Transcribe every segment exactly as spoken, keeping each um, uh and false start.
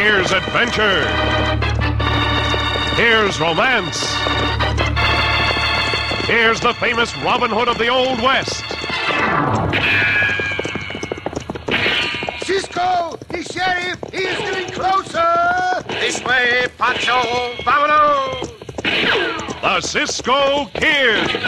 Here's adventure. Here's romance. Here's the famous Robin Hood of the Old West. Cisco, the sheriff, he is getting closer. This way, Pancho, vámonos. The Cisco Kid.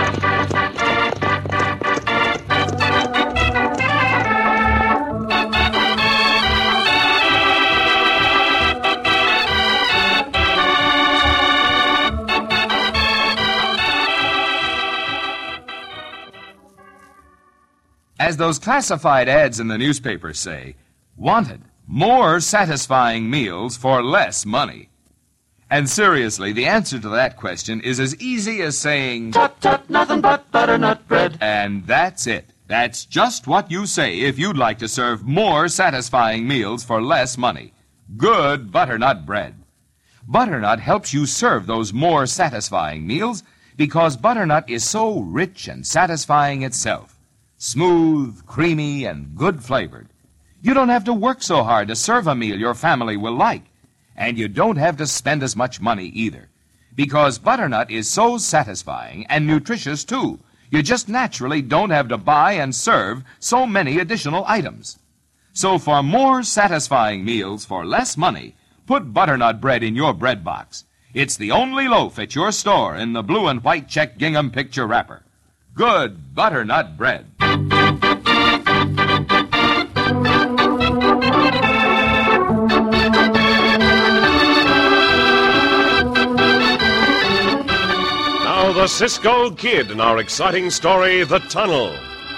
As those classified ads in the newspapers say, wanted more satisfying meals for less money. And seriously, the answer to that question is as easy as saying, Tut, tut, nothing but butternut bread. And that's it. That's just what you say if you'd like to serve more satisfying meals for less money. Good butternut bread. Butternut helps you serve those more satisfying meals because butternut is so rich and satisfying itself. Smooth, creamy, and good flavored. You don't have to work so hard to serve a meal your family will like. And you don't have to spend as much money either. Because butternut is so satisfying and nutritious, too. You just naturally don't have to buy and serve so many additional items. So for more satisfying meals for less money, put butternut bread in your bread box. It's the only loaf at your store in the blue and white check gingham picture wrapper. Good butternut bread. Now the Cisco Kid in our exciting story, The Tunnel.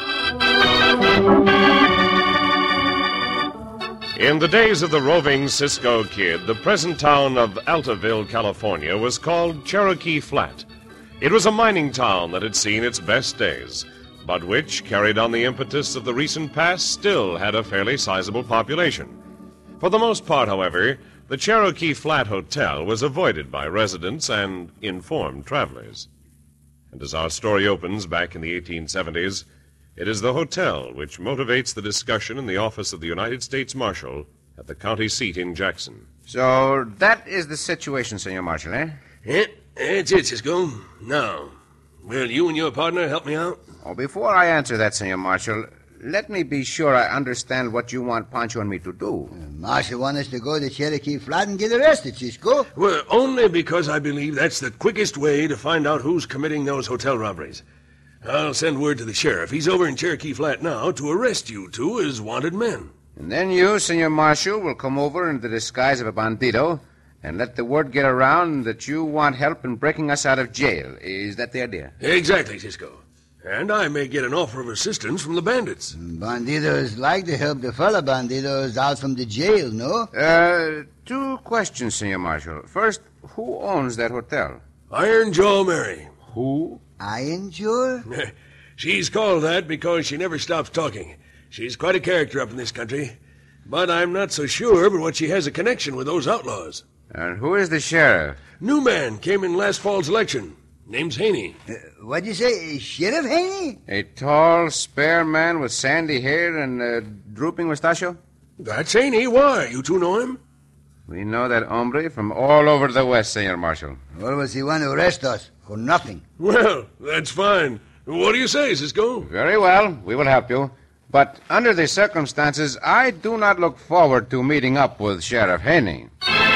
In the days of the roving Cisco Kid, the present town of Altaville, California, was called Cherokee Flat. It was a mining town that had seen its best days, but which, carried on the impetus of the recent past, still had a fairly sizable population. For the most part, however, the Cherokee Flat Hotel was avoided by residents and informed travelers. And as our story opens back in the eighteen seventies, it is the hotel which motivates the discussion in the office of the United States Marshal at the county seat in Jackson. So that is the situation, Senor Marshal, eh? Yeah, that's it, Cisco. Now, will you and your partner help me out? Oh, before I answer that, Senor Marshal, let me be sure I understand what you want Pancho and me to do. Uh, Marshal wants us to go to Cherokee Flat and get arrested, Cisco. Well, only because I believe that's the quickest way to find out who's committing those hotel robberies. I'll send word to the sheriff. He's over in Cherokee Flat now to arrest you two as wanted men. And then you, Senor Marshal, will come over in the disguise of a bandito and let the word get around that you want help in breaking us out of jail. Is that the idea? Exactly, Cisco. And I may get an offer of assistance from the bandits. Banditos like to help the fella banditos out from the jail, no? Uh, two questions, Senor Marshal. First, who owns that hotel? Iron Jaw Mary. Who? Iron Jaw? She's called that because she never stops talking. She's quite a character up in this country. But I'm not so sure but what she has a connection with those outlaws. And who is the sheriff? New man came in last fall's election. Name's Haney. Uh, what'd you say, Sheriff Haney? A tall, spare man with sandy hair and a drooping mustachio? That's Haney. Why? You two know him? We know that hombre from all over the West, Senor Marshal. What was he want to arrest us? For nothing. Well, that's fine. What do you say, Cisco? Very well. We will help you. But under the circumstances, I do not look forward to meeting up with Sheriff Haney.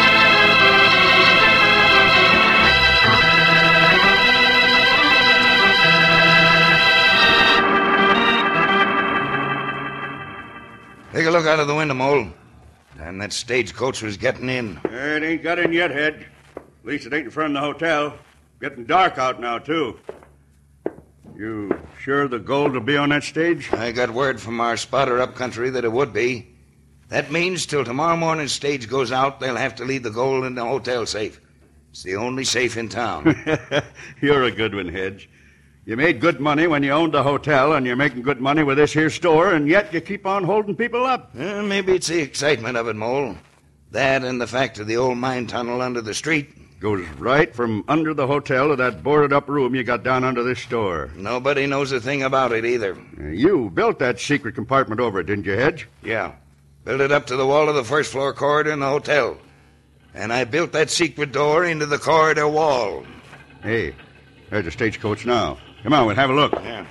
Take a look out of the window, Mole. And that stagecoach was getting in. It ain't got in yet, Hedge. At least it ain't in front of the hotel. Getting dark out now, too. You sure the gold will be on that stage? I got word from our spotter up country that it would be. That means till tomorrow morning's stage goes out, they'll have to leave the gold in the hotel safe. It's the only safe in town. You're a good one, Hedge. You made good money when you owned the hotel, and you're making good money with this here store, and yet you keep on holding people up. Well, maybe it's the excitement of it, Mole. That and the fact of the old mine tunnel under the street. Goes right from under the hotel to that boarded-up room you got down under this store. Nobody knows a thing about it either. You built that secret compartment over it, didn't you, Hedge? Yeah. Built it up to the wall of the first floor corridor in the hotel. And I built that secret door into the corridor wall. Hey, there's a stagecoach now. Come on, we'll have a look. Yeah.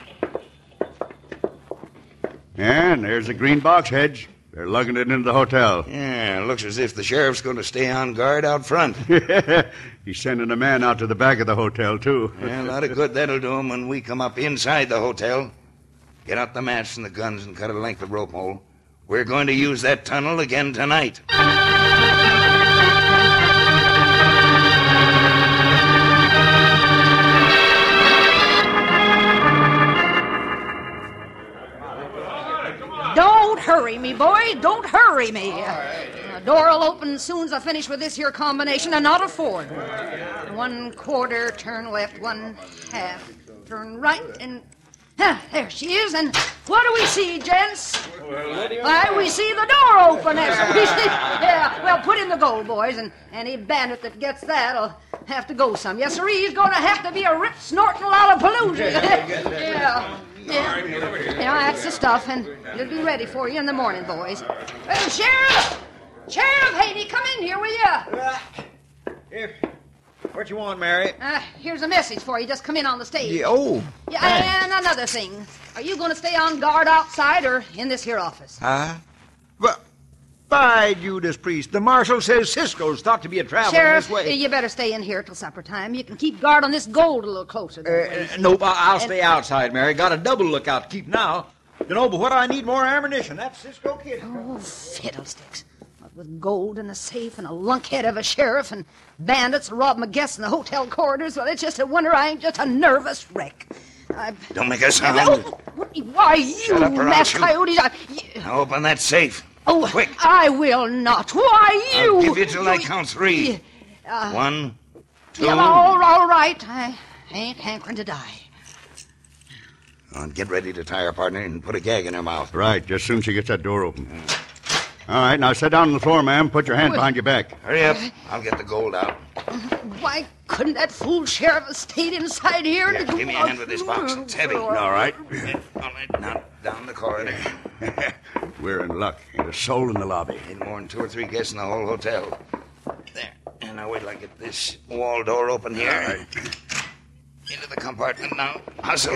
And there's the green box, Hedge. They're lugging it into the hotel. Yeah, it looks as if the sheriff's going to stay on guard out front. He's sending a man out to the back of the hotel, too. Yeah, a lot of good that'll do him when we come up inside the hotel. Get out the mats and the guns and cut a length of rope hole. We're going to use that tunnel again tonight. Don't hurry me, boy. Don't hurry me. The door will open as soon as I finish with this here combination, and not a forward. One quarter, turn left, one half, turn right, and... Huh, there she is, and what do we see, gents? Why, we see the door open. As we see. Yeah, well, put in the gold, boys, and any bandit that gets that will have to go some. Yes, sir, he's going to have to be a rip snorting Lollapalooza. Yeah. Yeah, yeah, that's the stuff, and it'll be ready for you in the morning, boys. Well, Sheriff! Sheriff Haney, come in here, will you? Here. What you want, Mary? Uh, here's a message for you. Just come in on the stage. Yeah, oh. Yeah, and another thing. Are you going to stay on guard outside or in this here office? Huh? Well, by Judas Priest, the marshal says Cisco's thought to be a traveling Sheriff, this way. you better stay in here till supper time. You can keep guard on this gold a little closer. Uh, nope, I- I'll stay outside, Mary. Got a double lookout to keep now. You know, but what I need more ammunition. That's Cisco Kid. Oh, fiddlesticks. What with gold in the safe and a lunkhead of a sheriff and bandits rob my guests in the hotel corridors, well, it's just a wonder I ain't just a nervous wreck. I... Don't make a sound. Oh, why, you Shut up or I'll mass shoot. coyotes. I... you- Now open that safe. Oh, Quick. I will not. Why, you... I'll give you till I count three. Uh, One, two. Yeah, all, all right. I ain't hankering to die. Oh, get ready to tie her partner and put a gag in her mouth. Right, just as soon as she gets that door open. All right, now sit down on the floor, ma'am. Put your hand behind your back. Hurry up. I'll get the gold out. Why couldn't that fool sheriff have stayed inside here? Yeah, give me a hand with this box. It's heavy. All right. All right, now down the corridor. We're in luck. Ain't a soul in the lobby. Ain't more than two or three guests in the whole hotel. There. And now wait till I get this wall door open here. All right. Into the compartment now. Hustle.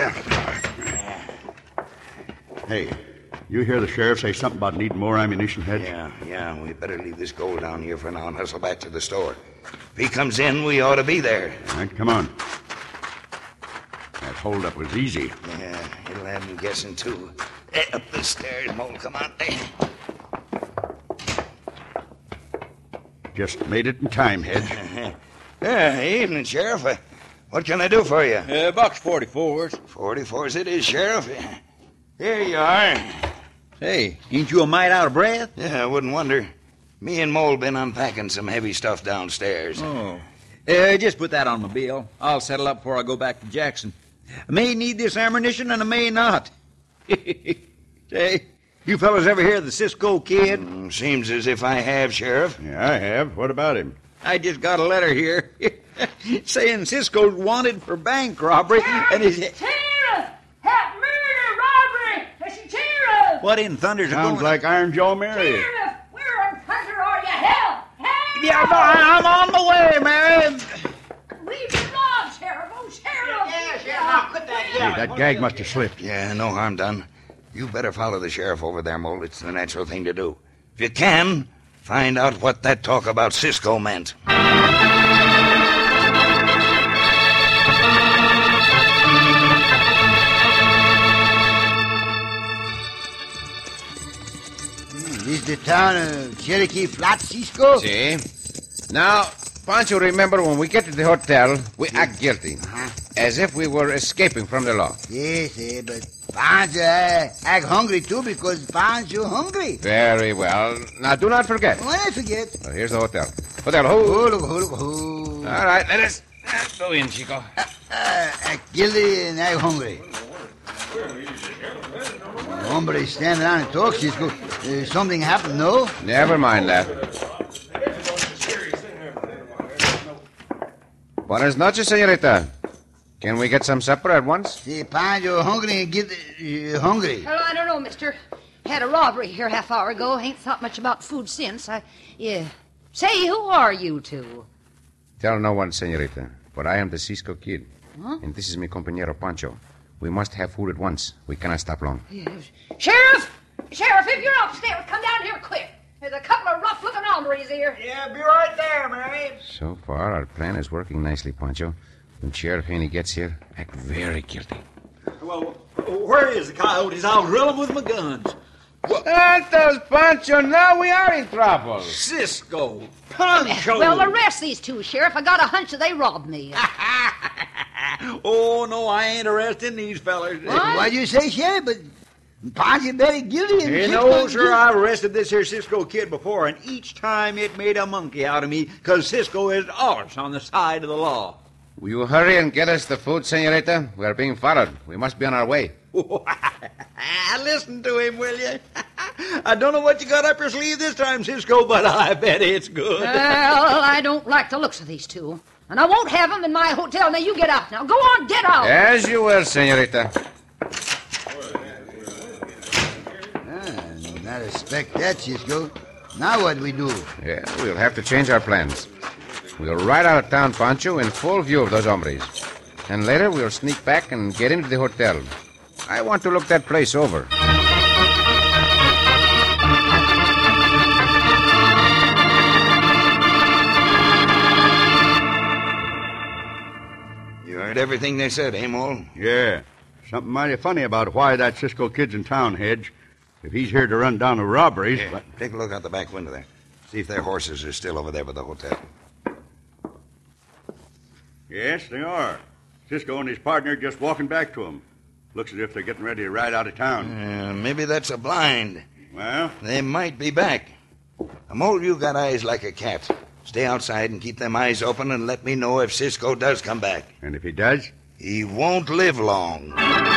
Hey, you hear the sheriff say something about needing more ammunition, Hedge? Yeah, yeah. We better leave this gold down here for now and hustle back to the store. If he comes in, we ought to be there. All right, come on. That holdup was easy. Yeah, it'll have him guessing, too. Eh, up the stairs, Mole. Come on. Eh. Just made it in time, Hedge. Yeah, evening, Sheriff. Uh, what can I do for you? Uh, box forty-fours. forty-fours it is, Sheriff. Here you are. Hey, ain't you a mite out of breath? Yeah, I wouldn't wonder. Me and Mole been unpacking some heavy stuff downstairs. Oh. Uh, just put that on my bill. I'll settle up before I go back to Jackson. I may need this ammunition and I may not. Say, you fellas ever hear of the Cisco Kid? Mm, seems as if I have, Sheriff. Yeah, I have. What about him? I just got a letter here saying Cisco's wanted for bank robbery and he's... Sheriff! Have murder, robbery! It's a sheriff! What in thunder's Sounds going like Iron Joe Mary. Sheriff! Where in thunder are you? Hell! Hell! Yeah, no, I'm on the way, Mary. We've been robbed, Sheriff! Oh, Sheriff! Yeah, Sheriff, now put that Hey, that gag must have slipped. Yeah, no harm done. You better follow the sheriff over there, Mole. It's the natural thing to do. If you can, find out what that talk about Cisco meant. This the town of Cherokee Flat, Cisco? See? Now, Pancho, remember when we get to the hotel, we act guilty. Uh-huh. As if we were escaping from the law. Yes, eh, but Pancho uh, act hungry too because Pancho hungry. Very well. Now, do not forget. When I forget. Well, here's the hotel. Hotel, who? Oh, look, oh, look, oh. All right, let us uh, go in, Chico. Uh, act guilty and act hungry. Hombre stand around and talk, Cisco. Uh, something happened, no? Never mind that. Buenas noches, señorita. Can we get some supper at once? See, Pancho hungry and get uh, hungry. Well, I don't know, mister. Had a robbery here half hour ago. Ain't thought much about food since. I, yeah. Say, who are you two? Tell no one, senorita, but I am the Cisco Kid. Huh? And this is mi compañero Pancho. We must have food at once. We cannot stop long. Yeah. Sheriff! Sheriff, if you're upstairs, come down here quick. There's a couple of rough-looking hombres here. Yeah, be right there, Mary. So far, our plan is working nicely, Pancho. When Sheriff Haney gets here, act very guilty. Well, where is the coyotes? I'll drill them with my guns. Santos, Pancho, now we are in trouble. Cisco, Pancho. Well, arrest these two, Sheriff. I got a hunch that they robbed me. Oh, no, I ain't arresting these fellers. What? What'd you say, Sheriff? But Ponce very guilty. And You Cisco know, sir, guilty. I've arrested this here Cisco Kid before, and each time it made a monkey out of me, because Cisco is always on the side of the law. Will you hurry and get us the food, senorita? We are being followed. We must be on our way. Listen to him, will you? I don't know what you got up your sleeve this time, Cisco, but I bet it's good. Well, I don't like the looks of these two. And I won't have them in my hotel. Now, you get out. Now, go on, get out. As you will, senorita. Ah, not expect that, Cisco. Now what we do? Yeah, we'll have to change our plans. We'll ride out of town, Pancho, in full view of those hombres. And later we'll sneak back and get into the hotel. I want to look that place over. You heard everything they said, eh, Mole? Yeah. Something mighty funny about why that Cisco Kid's in town, Hedge. If he's here to run down the robberies... Yeah. But... Take a look out the back window there. See if their horses are still over there by the hotel. Yes, they are. Cisco and his partner just walking back to him. Looks as if they're getting ready to ride out of town. Uh, maybe that's a blind. Well? They might be back. Mole, you got eyes like a cat. Stay outside and keep them eyes open and let me know if Cisco does come back. And if he does? He won't live long.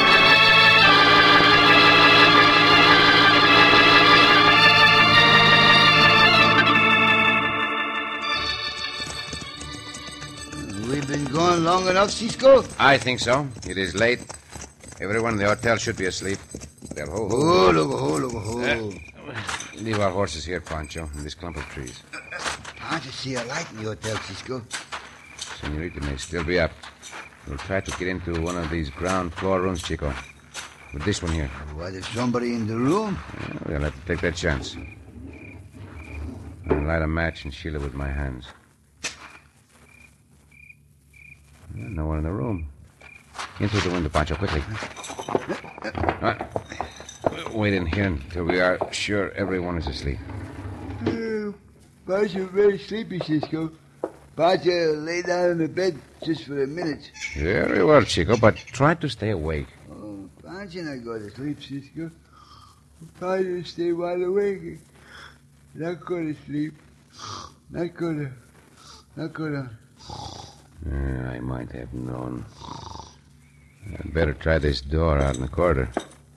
We've been gone long enough, Cisco? I think so. It is late. Everyone in the hotel should be asleep. Well, ho, ho, Oh, look, ho, look, ho. Uh, leave our horses here, Pancho, in this clump of trees. Can't you see a light in the hotel, Cisco? Senorita may still be up. We'll try to get into one of these ground floor rooms, Chico. With this one here. What, if somebody in the room? Yeah, we'll have to take that chance. I'll light a match and shield it with my hands. Yeah, no one in the room. In through the window, Pancho, quickly. Right. We'll wait in here until we are sure everyone is asleep. Uh, Pancho very sleepy, Cisco. Pancho lay down in the bed just for a minute. Very well, Chico, but try to stay awake. Oh, Pancho not go to sleep, Cisco. Pancho stay wide awake. Not go to sleep. Not go to... Not go to... Yeah, I might have known. I'd better try this door out in the corridor.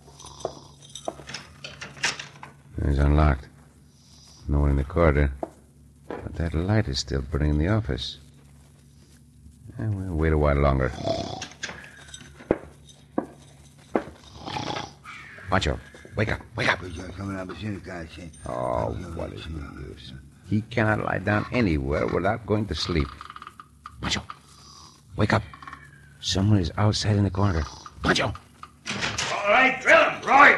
It's unlocked. No one in the corridor. But that light is still burning in the office. Yeah, we'll wait a while longer. Pancho, wake up, wake up. Oh, what is the use? He cannot lie down anywhere without going to sleep. Pancho, wake up. Someone is outside in the corridor. Pancho! All right, drill him, Roy!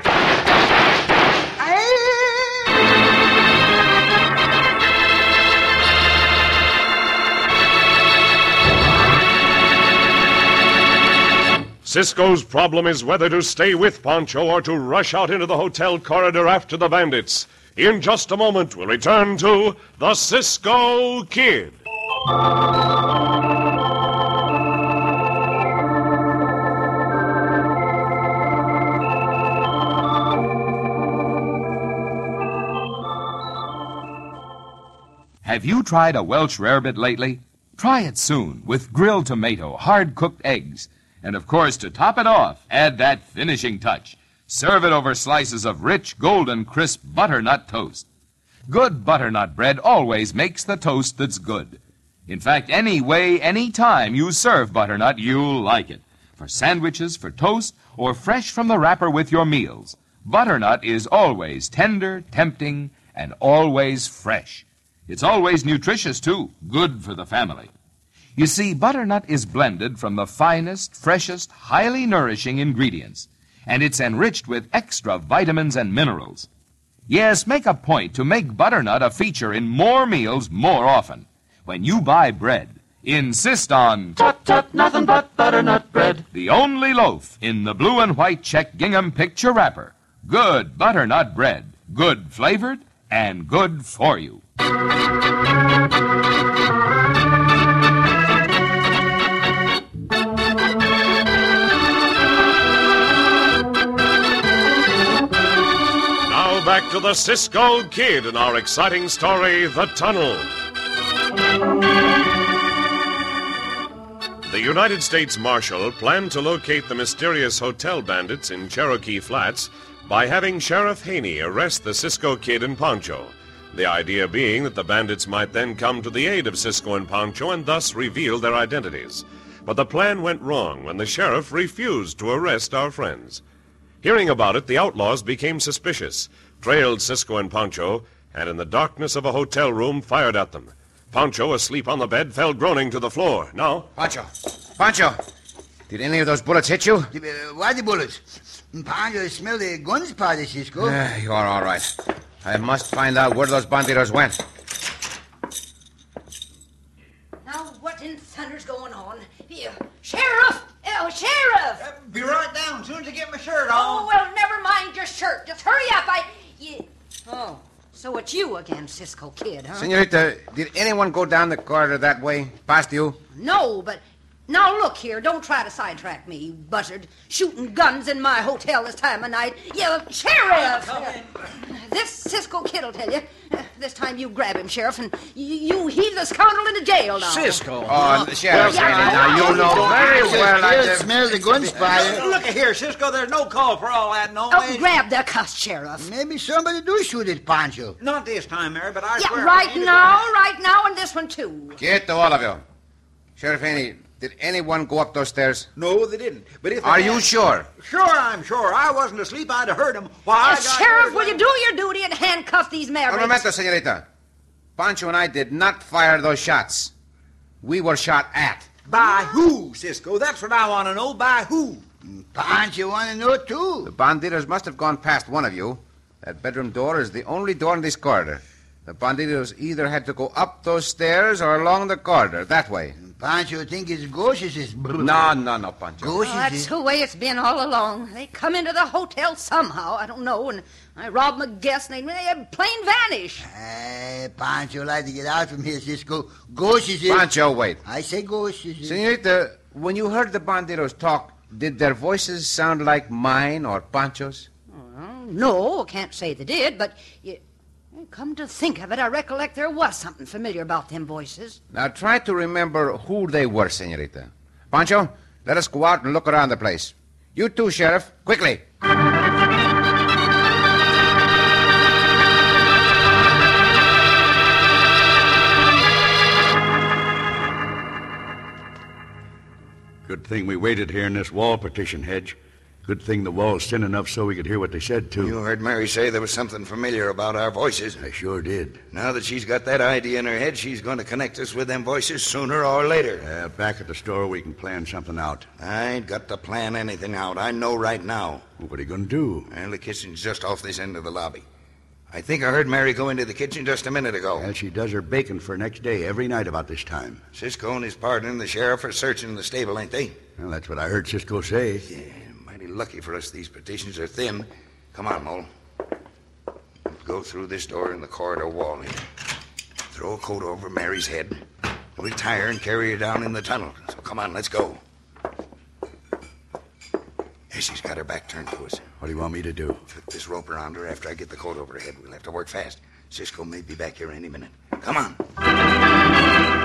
Cisco's problem is whether to stay with Pancho or to rush out into the hotel corridor after the bandits. In just a moment, we'll return to the Cisco Kid. Have you tried a Welsh rarebit lately? Try it soon with grilled tomato, hard-cooked eggs. And, of course, to top it off, add that finishing touch. Serve it over slices of rich, golden, crisp butternut toast. Good butternut bread always makes the toast that's good. In fact, any way, any time you serve butternut, you'll like it. For sandwiches, for toast, or fresh from the wrapper with your meals. Butternut is always tender, tempting, and always fresh. It's always nutritious, too, good for the family. You see, butternut is blended from the finest, freshest, highly nourishing ingredients, and it's enriched with extra vitamins and minerals. Yes, make a point to make butternut a feature in more meals more often. When you buy bread, insist on Tut, tut, nothing but butternut bread. the only loaf in the blue and white check gingham picture wrapper. Good butternut bread, good flavored and good for you. Now back to the Cisco Kid and our exciting story, The Tunnel. The United States Marshal planned to locate the mysterious hotel bandits in Cherokee Flats by having Sheriff Haney arrest the Cisco Kid and Pancho. The idea being that the bandits might then come to the aid of Cisco and Pancho and thus reveal their identities. But the plan went wrong when the sheriff refused to arrest our friends. Hearing about it, the outlaws became suspicious, trailed Cisco and Pancho, and in the darkness of a hotel room fired at them. Pancho, asleep on the bed, fell groaning to the floor. Now... Pancho! Pancho! Did any of those bullets hit you? The, uh, why the bullets? Pancho smell the guns part of Cisco. Uh, you are all right. I must find out where those banditos went. Now, what in thunder's going on? Here, Sheriff! Oh, Sheriff! Uh, be right down as soon as I get my shirt Oh, on. well, never mind your shirt. Just hurry up. I... You... Oh, so it's you again, Cisco Kid, huh? Senorita, did anyone go down the corridor that way, past you? No, but... Now, look here. Don't try to sidetrack me, buzzard. Shooting guns in my hotel this time of night. You, Sheriff! This Cisco Kid will tell you. Uh, this time you grab him, Sheriff, and you, you heave the scoundrel into jail now. Cisco. Oh, the sheriff. Yeah, now, you know very well I You did. smell the guns fire. Look at here, Cisco. There's no call for all that, no. Oh, man. grab the cuss, Sheriff. Maybe somebody do shoot at Pancho. Not this time, Mary, but I Yeah, swear. right I ain't now, right now, and this one, too. Get to all of you. Sheriff Haney, did anyone go up those stairs? No, they didn't. But if they Are had- you sure? Sure, I'm sure. I wasn't asleep. I'd have heard them. Why, I Yes, got Sheriff, here will you when- do your duty and handcuff these Un mavericks? momento, senorita. Pancho and I did not fire those shots. We were shot at. By who, Cisco? That's what I want to know. By who? Pancho want to know, The too. banditos must have gone past one of you. That bedroom door is the only door in this corridor. The banditos either had to go up those stairs or along the corridor, that way. Pancho think it's ghosts. Is No, no, no, Pancho. Oh, Ghosts. that's is- the way it's been all along. They come into the hotel somehow, I don't know, and I rob them a guest, and they, they plain vanish. Hey, Pancho like to get out from here, Cisco. Ghosts. is- Pancho, wait. I say ghosts. is- Senorita, when you heard the banditos talk, did their voices sound like mine or Pancho's? Well, no, I can't say they did, but you, come to think of it, I recollect there was something familiar about them voices. Now try to remember who they were, senorita. Pancho, let us go out and look around the place. You too, Sheriff. Quickly. Good thing we waited here in this wall partition hedge. Good thing the wall's thin enough so we could hear what they said, too. You heard Mary say there was something familiar about our voices. I sure did. Now that she's got that idea in her head, she's going to connect us with them voices sooner or later. Uh, back at the store, we can plan something out. I ain't got to plan anything out. I know right now. What are you going to do? Well, the kitchen's just off this end of the lobby. I think I heard Mary go into the kitchen just a minute ago. Well, she does her baking for next day every night about this time. Cisco and his partner and the sheriff are searching the stable, ain't they? Well, that's what I heard Cisco say. Yeah, mighty lucky for us these partitions are thin. Come on, Mole. Go through this door in the corridor wall here. Throw a coat over Mary's head. We'll tie her and carry her down in the tunnel. So come on, let's go. Hey, she's got her back turned to us. What do you want me to do? Flip this rope around her after I get the coat over her head. We'll have to work fast. Cisco may be back here any minute. Come on.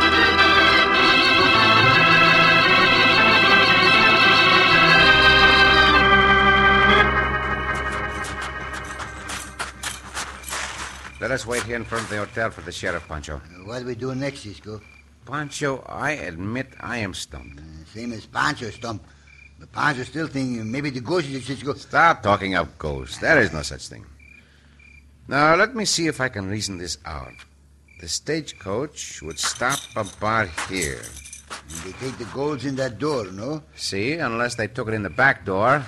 Let us wait here in front of the hotel for the sheriff, Pancho. What do we do next, Cisco? Pancho, I admit I am stumped. Uh, same as Pancho stump. But Pancho still thinking maybe the ghost is Cisco. Stop talking of ghosts. There is no such thing. Now, let me see if I can reason this out. The stagecoach would stop about here. And they take the golds in that door, no? See, unless they took it in the back door.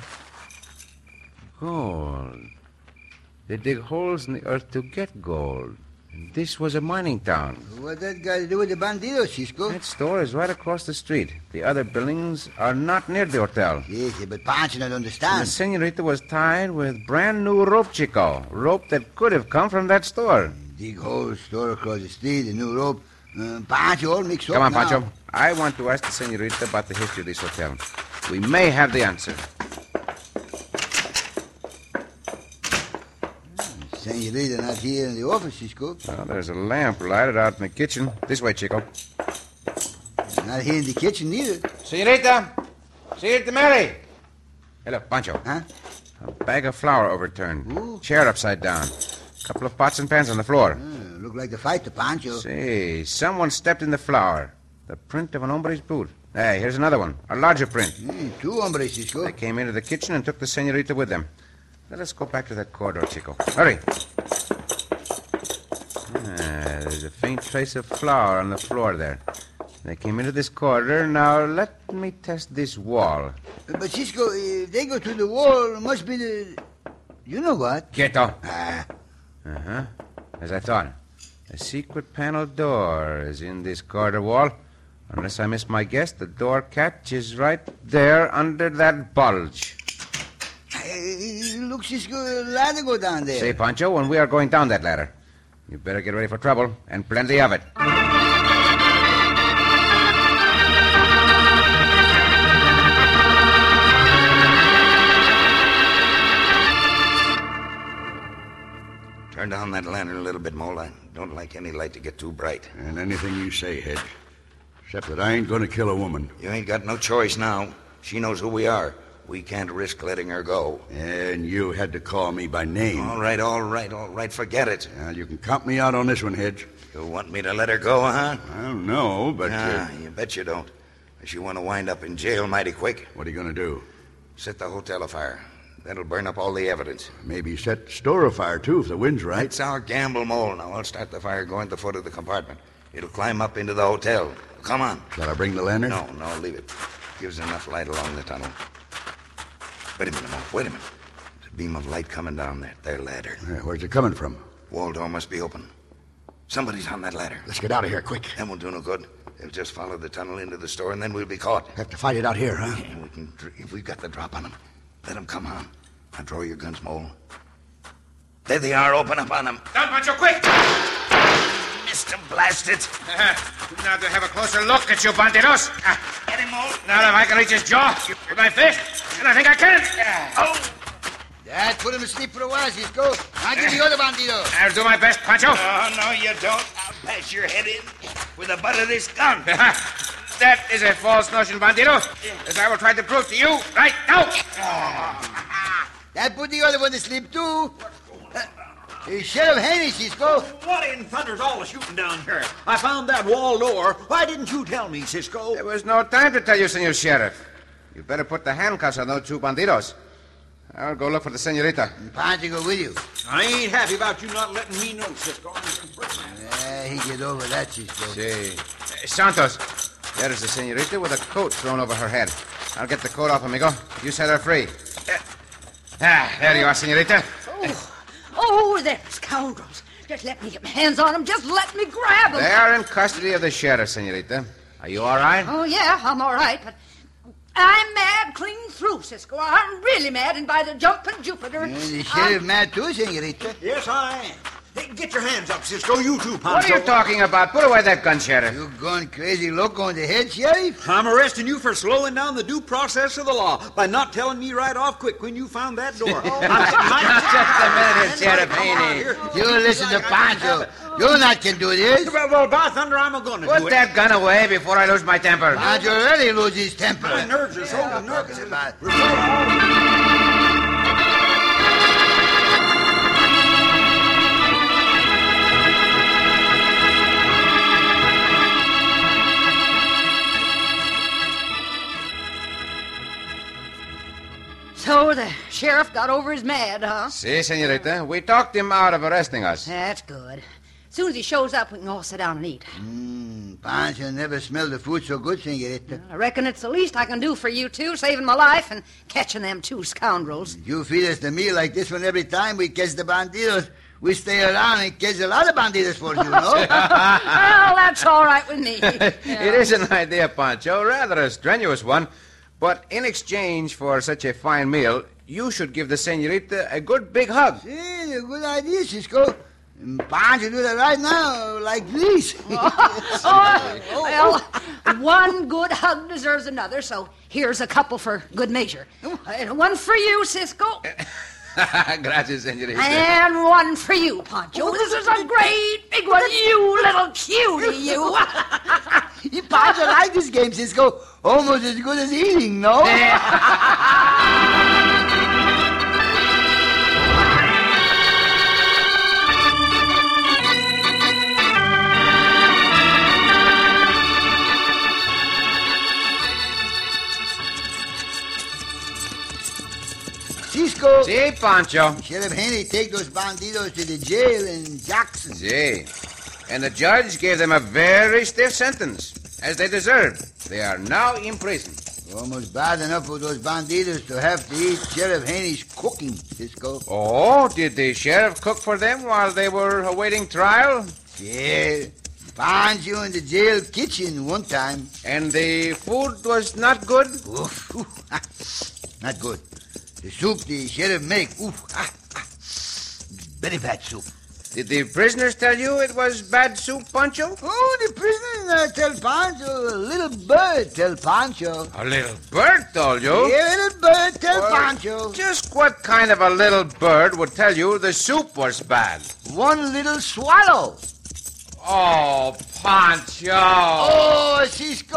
Gold. They dig holes in the earth to get gold. This was a mining town. What that got to do with the bandidos, Cisco? That store is right across the street. The other buildings are not near the hotel. Yes, but Pancho don't And understand. the senorita was tied with brand new rope, Chico. Rope that could have come from that store. Dig hole, store across the street, a new rope. Uh, Pancho all mixed up Come on, now. Pancho. I want to ask the senorita about the history of this hotel. We may have the answer. Senorita not here in the office, Cisco. Well, there's a lamp lighted out in the kitchen. This way, Chico. Not here in the kitchen either. Senorita! Senorita Mary! Hey, look, Pancho. Huh? A bag of flour overturned. Ooh. Chair upside down. A couple of pots and pans on the floor. Uh, look like the fight to Pancho. Say, someone stepped in the flour. The print of an hombre's boot. Hey, here's another one. A larger print. Mm, two hombres, Cisco. They came into the kitchen and took the senorita with them. Let us go back to that corridor, Chico. Hurry. Ah, there's a faint trace of flour on the floor there. They came into this corridor. Now, let me test this wall. But Cisco, if they go through the wall, it must be the... You know what? Quieto. Ah, Uh-huh. As I thought. A secret panel door is in this corridor wall. Unless I miss my guess, the door catch is right there under that bulge. hey, look, Cisco, a ladder go down there. Say, Pancho, when we are going down that ladder, you better get ready for trouble, and plenty of it. Turn down that lantern a little bit, Mole. I don't like any light to get too bright. And anything you say, Hedge. Except that I ain't going to kill a woman. You ain't got no choice now. She knows who we are. We can't risk letting her go. And you had to call me by name. All right, all right, all right. Forget it. Well, you can count me out on this one, Hedge. You want me to let her go, huh? I don't know, but... Ah, Uh, you bet you don't. She want to wind up in jail mighty quick. what are you going to do? Set the hotel afire. That'll burn up all the evidence. Maybe set store afire, too, if the wind's right. It's our gamble, Mole. Now, I'll start the fire going to the foot of the compartment. It'll climb up into the hotel. Come on. Shall I bring the lantern? No, no, leave it. Gives enough light along the tunnel. Wait a minute, Mole. Wait a minute. There's a beam of light coming down that there ladder. Yeah, where's it coming from? Wall door must be open. Somebody's on that ladder. Let's get out of here, quick. That won't do no good. They'll just follow the tunnel into the store, and then we'll be caught. Have to fight it out here, huh? Yeah, we can, if we've got the drop on them, let them come on. Now draw your guns, Mole. There they are. Open up on them. Down, Pancho, quick! Mister Blasted. Uh, now to have a closer look at you, bandidos. Uh, Get him, Mole. now if I can reach his jaw with my fist, and I think I can. Uh, Oh! That put him asleep for a while, Cisco. I'll get the other bandido. I'll do my best, Pancho. Oh, no, you don't. I'll bash your head in with the butt of this gun. That is a false notion, bandido, as I will try to prove to you right now. That put the other one to sleep, too. Uh, uh, Sheriff Haney, Cisco. What in thunder's all the shooting down here? I found that wall door. Why didn't you tell me, Cisco? There was no time to tell you, Senor Sheriff. You better put the handcuffs on those two bandidos. I'll go look for the senorita. Pancho go with you. I ain't happy about you not letting me know, Cisco. Uh, he get over that, Cisco. See. Uh, Santos, there is the senorita with a coat thrown over her head. I'll get the coat off, amigo. You set her free. Uh, ah, there you are, senorita. Oh, oh, they're scoundrels. Just let me get my hands on them. Just let me grab them. They are in custody of the sheriff, senorita. Are you all right? Oh, yeah, I'm all right, but I'm mad clean through, Cisco. I'm really mad, and by the jumping Jupiter... And the I'm- sheriff mad, too, senorita. Yes, I am. Hey, get your hands up, Cisco. You too, Pancho. What are you talking about? Put away that gun, sheriff. You gone crazy loco on the head, Sheriff? I'm arresting you for slowing down the due process of the law by not telling me right off quick when you found that door. Just a minute, Sheriff Haney. You listen to Pancho. You not can do this. Well, well, by thunder, I'm going to do Put it. that gun away before I lose my temper. Pancho already lose his temper. My nerves are so nervous. sheriff got over his mad, huh? Si, senorita. We talked him out of arresting us. That's good. As soon as he shows up, we can all sit down and eat. Mmm, Pancho never smelled the food so good, senorita. I reckon it's the least I can do for you two, saving my life and catching them two scoundrels. You feed us the meal like this one every time we catch the bandidos. We stay around and catch a lot of bandidos for you, no? Well, that's all right with me. It is an idea, Pancho, rather a strenuous one. But in exchange for such a fine meal, you should give the senorita a good big hug. Si, a good idea, Cisco. Pancho do that right now, like this. oh, well, one good hug deserves another, so here's a couple for good measure. Uh, one for you, Cisco. Gracias, senorita. And one for you, Pancho. This is a great big one, you little cutie, you. Pancho like this game, Cisco. Almost as good as eating, no? Cisco. Si, Pancho. Sheriff Haney take those bandidos to the jail in Jackson. Si. And the judge gave them a very stiff sentence, as they deserved. They are now in prison. Almost bad enough for those bandidos to have to eat Sheriff Haney's cooking, Cisco. Oh, did the sheriff cook for them while they were awaiting trial? Yeah. Found you in the jail kitchen one time. And the food was not good? Oof, oof, ah, not good. The soup the sheriff make, oof, ah, ah, very bad soup. Did the prisoners tell you it was bad soup, Pancho? Oh, the prisoners uh, tell Pancho. A little bird tell Pancho. A little bird told you? Yeah, a little bird tell well, Pancho. Just what kind of a little bird would tell you the soup was bad? One little swallow. Oh, Pancho. Oh, Cisco.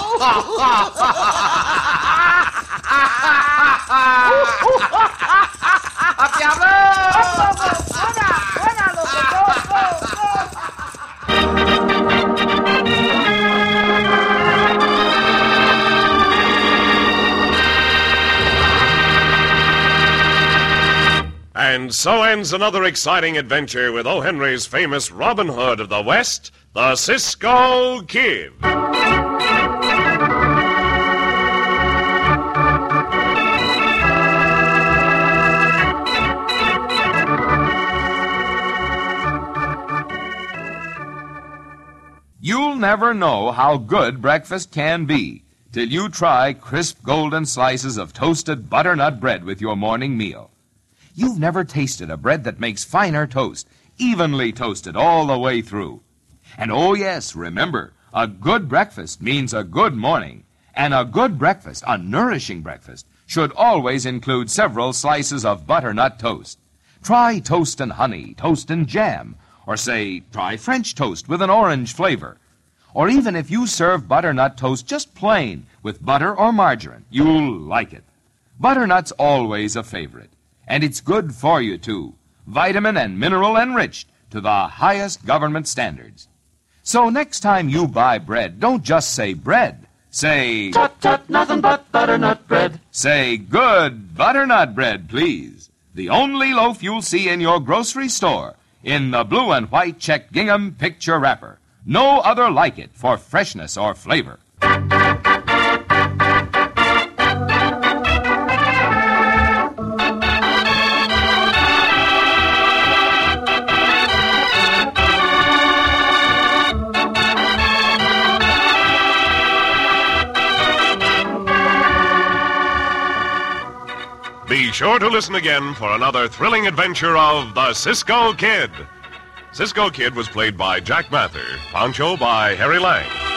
And so ends another exciting adventure with O. Henry's famous Robin Hood of the West, the Cisco Kid. You'll never know how good breakfast can be till you try crisp golden slices of toasted butternut bread with your morning meal. You've never tasted a bread that makes finer toast, evenly toasted all the way through. And oh yes, remember, a good breakfast means a good morning. And a good breakfast, a nourishing breakfast, should always include several slices of butternut toast. Try toast and honey, toast and jam, or say, try French toast with an orange flavor. Or even if you serve butternut toast just plain with butter or margarine, you'll like it. Butternut's always a favorite. And it's good for you, too. Vitamin and mineral enriched to the highest government standards. So next time you buy bread, don't just say bread. Say... Tut, tut, nothing but butternut bread. Say good butternut bread, please. The only loaf you'll see in your grocery store in the blue and white checked gingham picture wrapper. No other like it for freshness or flavor. Be sure to listen again for another thrilling adventure of the Cisco Kid. Cisco Kid was played by Jack Mather, Pancho by Harry Lang.